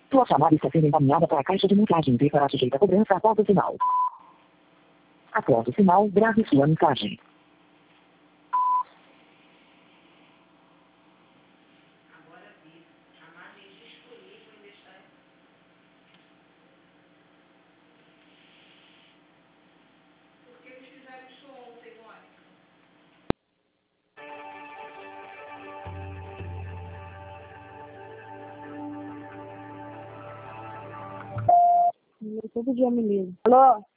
Sua chamada está sendo encaminhada para a caixa de mensagem e será sujeita a cobrança após o sinal. Após o sinal, grave sua mensagem. Todo dia me liga. Alô?